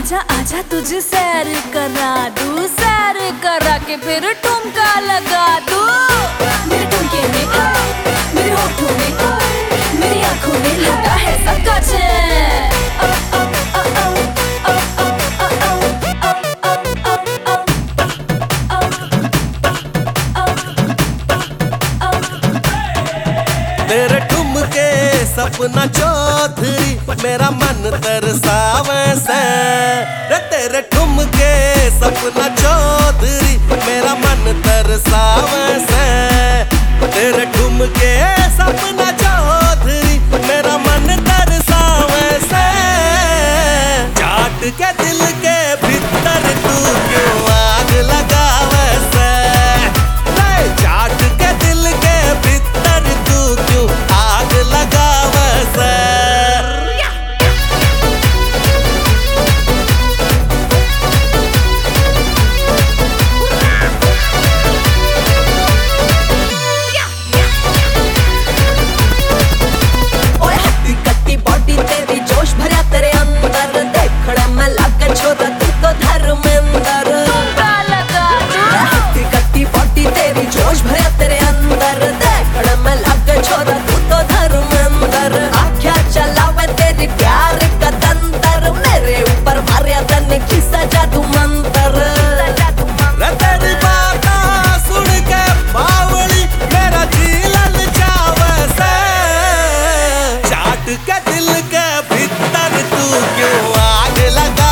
आजा आजा तुझे सैर करा दूं, सैर करा के फिर ठुमका लगा दूं। मेरे ठुमके में मेरे होठों में मेरी आंखों में लगा है सबका चैन। तेरे ठुमके सपना चौधरी मेरा मन तरसावे से। तेरे ठुमके सपना चौधरी मेरा मन तरसावे से। तेरे ठुमके सपना चौधरी मेरा मन तरसावे से। चाट के दिल के भीतर तू क्यों आग लगावे से। चाट के दिल के भीतर तू क्यों आग लगावे से। के दिल के भीतर तू क्यों आग लगा